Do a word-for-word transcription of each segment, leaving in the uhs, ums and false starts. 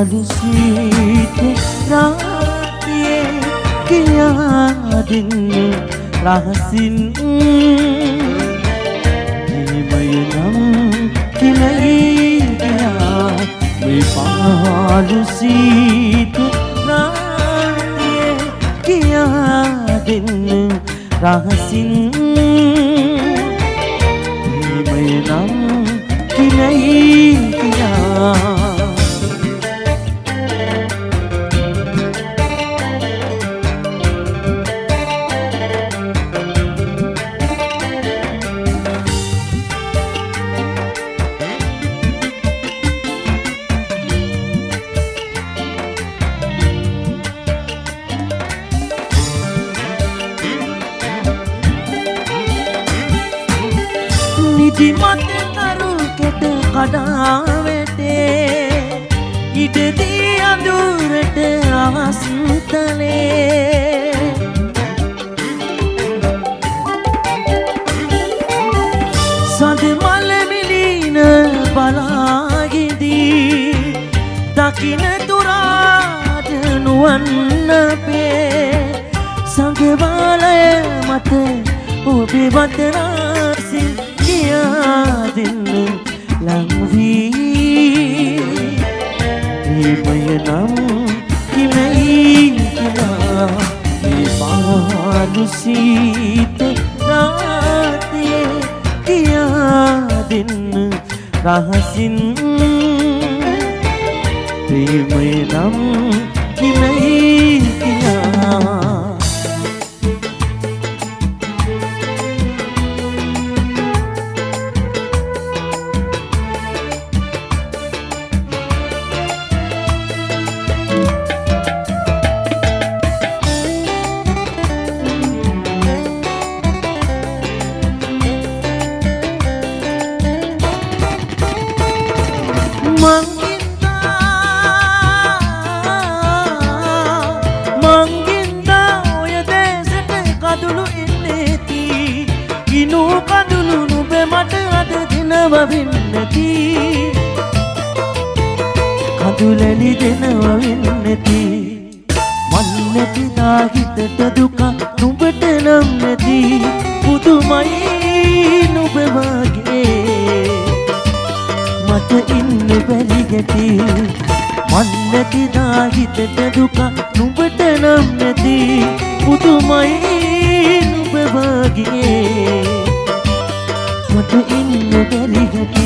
පාළු සීත රාත්‍රියේ කියා දෙන්න රහසින් ප්‍රේමය නම් කිලයි ගියා මේ පාළු සීත රාත්‍රියේ කියා දෙන්න රහසින් ප්‍රේමය නම් කිලයි ගියා නිදිමත තරු කෙට කඩා වැටේ ඉඩදී අඳුරට අවස්තලේ සඳ මල මිලින බලාගෙදී දකින තුරාට නුවන් අපේ සංගවාලය මත ඔබේ වතරාසින් කියා දෙන්න ලං වී ප්‍රේමය නම් කිමයි කියලා මේ පාළු සීත රාත්‍රියේ කියා දෙන්න රහසින් ප්‍රේමය නම් කිමයි කියලා කඳුලැලි දෙනව වෙන්නති මන් නැති දාගිතට දුක නුඹට නම් නැති පුදුමයි නුඹ වගේ මට ඉන්න බැරි ගැටි මන් නැති දාගිතට දුක නුඹට නම් නැති පුදුමයි නුඹ වගේ මට ඉන්න බැරි ගැටි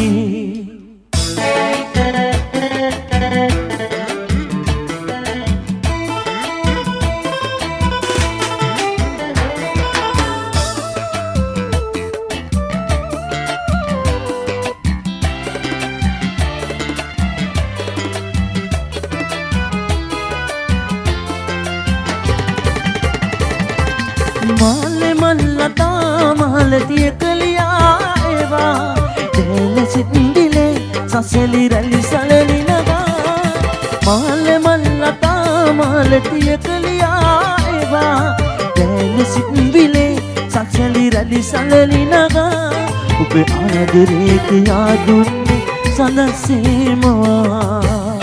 මාලෙ මල්ලතා මහලතිය කලියා ඒවා දෙල සින්දිලේ සසලි රැලි සලලි නගා මාලෙ මල්ලතා මහලතිය කලියා ඒවා දෙල සින්දිලේ සසලි රැලි සලලි නගා ඔබේ ආදරේ කියා දුන්නේ සඳසේමවා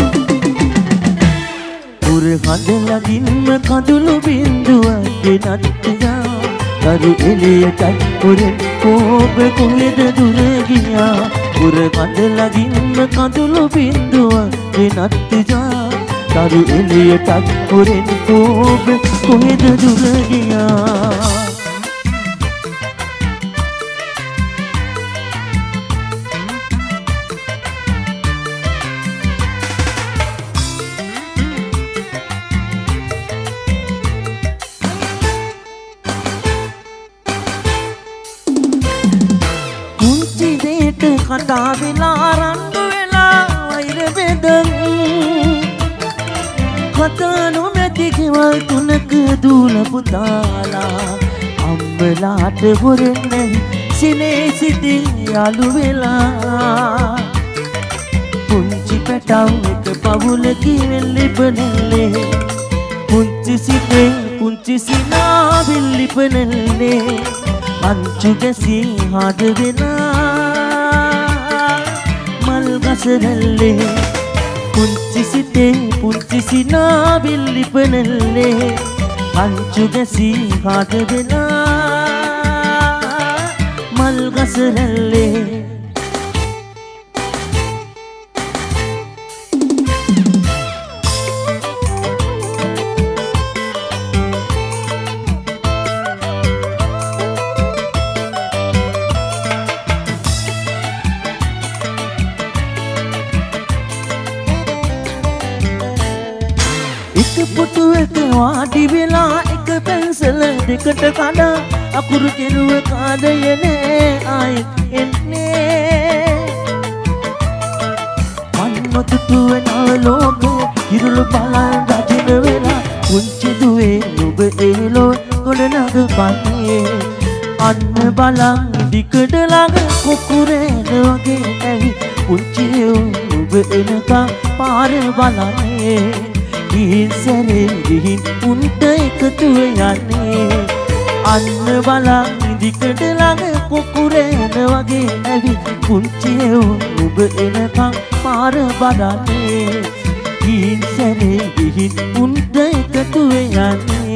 පුර හඳලගින්ම කඳුළු බින්දුවක් ගෙනත්තියා දරු එළියට පුරෙන් ඔබ කොහෙද දුර ගියා පුර හඳලගින්ම කඳුළු බින්දුවක් ගෙනත්තියා දරු එළියට පුරෙන් ඔබ කොහෙද දුර ගියා කතා වෙලා රණ්ඩු වෙලා වෛර බෙදන් කතා නොමැති ගෙවල් තුනක දූල පුතාලා අම්බලාට හොරෙන්නේ සිනේ සිටින් යාළු වෙලා පුංචි පැටව් එක පවුලකින් ලිපනෙල්ලේ පුංචි සිතේ පුංචි සිනාවිල් ලිපනෙල්ලේ අංචු ගැසී හද වෙනා මල් ගසරල්ලේ පුංචි සිතේ පුංචි සිනාවිල් ලිපනල්ලේ අංචු ගැසී කාට වෙලා මල් ගස රැල්ලේ එක පුටුවක වාඩි වෙලා එක පැන්සල දෙකට කඩා අකුරු කෙරුව කාදයනේ ආයෙත් එන්නේ මන්මතුටුව නව ලෝක කිරුළු බලන් රජින වෙලා පුංචි දුවේ නුඹ එලෝ ගොඩනග පන්නේ අන්න බලන් දිකට ළඟ කුකුරේන වගේ ඇවි පුංචි නුඹ එනකම් පාර බලන්නේ ගිහින් සැරේ ගිහින් උන්ට එකතුව යන්නේ අන්න බලන් දිකට ළඟ කුකුරේන වගේ ඇවි පුංචි ඔබ එනකම් පාර බලන්නේ ගිහින් සැරේ ගිහින් උන්ට එකතුව යන්නේ